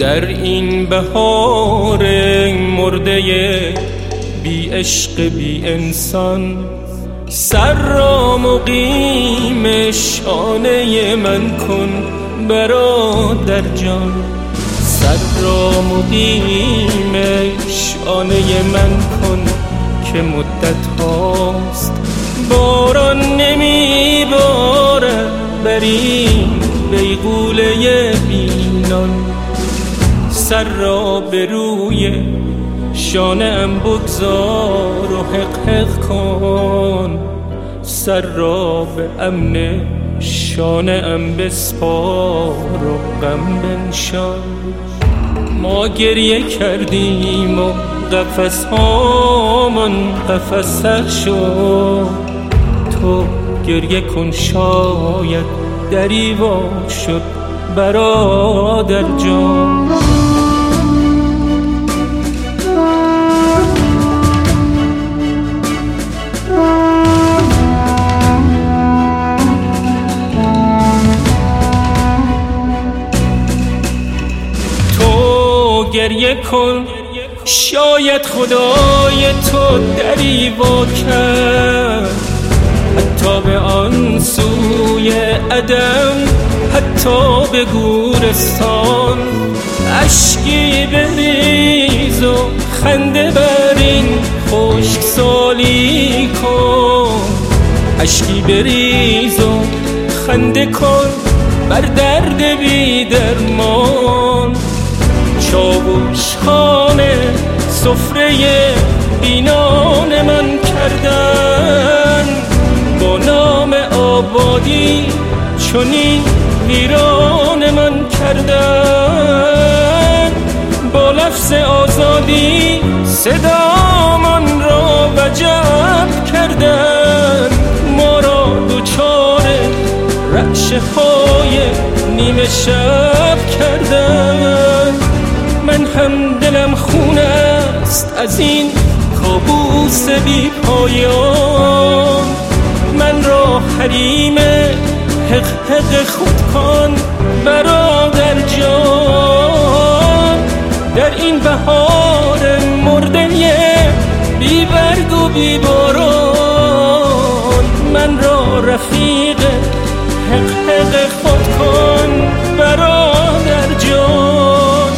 در این بهار مرده بی عشق بی انسان، سر را مقیم شانه من کن برادر جان. سر را مقیم شانه من کن که مدت هاست باران نمی بارد بر این بیغوله بینان. سر را به روی شانه ام بگذار و حق حق کن، سر را به امن شانه ام بسپار و غم بنشان. ما گریه کردیم و قفس هامان قفس سر شد، تو گریه کن شاید دری وا شد برادر جان. گریه کن شاید خدای تو دری وا کرد، حتی به آن سوی عدم، حتی به گورستان. اشکی بریز و خنده بر این خشکسالی کن، اشکی بریز و خنده کن بر درد بی درمان. چاوش خانه سفره بینان من کردن، با نام آبادی چنین ویران من کردن. با لفظ آزادی صدامان را وجب کردن، ما را دوچار رعشه های نیمه شب کردن. من هم دلم خون است از این کابوس بی پایان، من را حریم حق حق خود کن برادر جان. در این بهار مرده بی برگ و بی باران، من را رفیق حق حق خود کن برادر جان.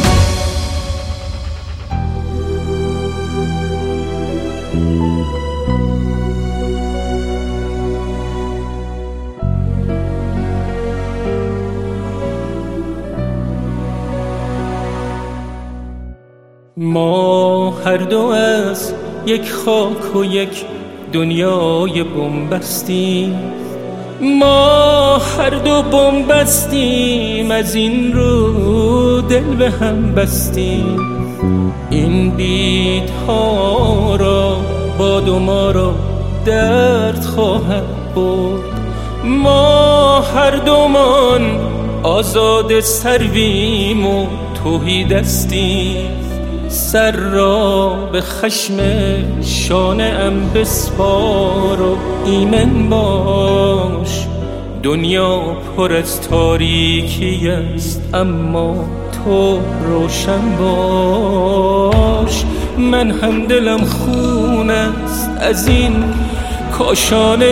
ما هر دو از یک خاک و یک دنیای بنبستیم، ما هر دو بنبستیم، از این رو دل به هم بستیم. این بیتها را باد و ما را درد خواهد برد، ما هر دومان آزاد سرویم و تهیدستیم. سر را به خشم شانه ام بسپار و ایمن باش، دنیا پر از تاریکی است اما تو روشن باش. من هم دلم خون است از این کاشانه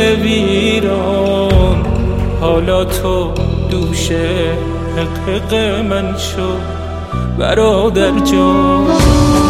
ویران، حالا تو دوش حق حق من شو برادر جان.